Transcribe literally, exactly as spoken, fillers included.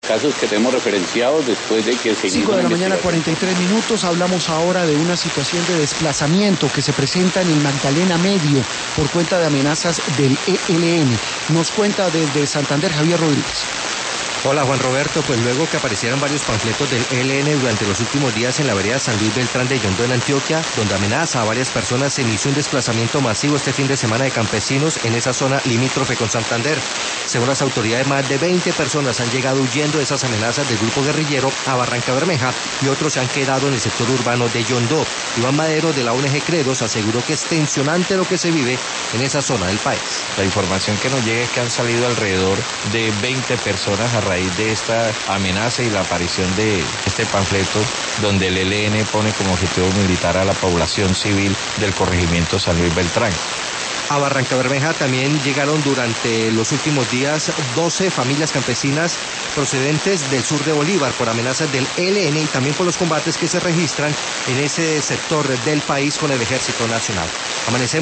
Casos que tenemos referenciados después de que se cinco de la mañana, cuarenta y tres minutos. Hablamos ahora de una situación de desplazamiento que se presenta en el Magdalena Medio por cuenta de amenazas del E L N. Nos cuenta desde Santander Javier Rodríguez. Hola Juan Roberto, pues luego que aparecieron varios panfletos del E L N durante los últimos días en la vereda San Luis Beltrán de Yondó en Antioquia, donde amenaza a varias personas, se inició un desplazamiento masivo este fin de semana de campesinos en esa zona limítrofe con Santander. Según las autoridades, más de veinte personas han llegado huyendo de esas amenazas del grupo guerrillero a Barranca Bermeja y otros se han quedado en el sector urbano de Yondó. Iván Madero de la O N G Credos aseguró que es tensionante lo que se vive en esa zona del país. La información que nos llega es que han salido alrededor de veinte personas a raíz de esta amenaza y la aparición de este panfleto donde el E L N pone como objetivo militar a la población civil del corregimiento San Luis Beltrán. A Barranca Bermeja también llegaron durante los últimos días doce familias campesinas procedentes del sur de Bolívar por amenazas del E L N y también por los combates que se registran en ese sector del país con el Ejército Nacional. Amanecemos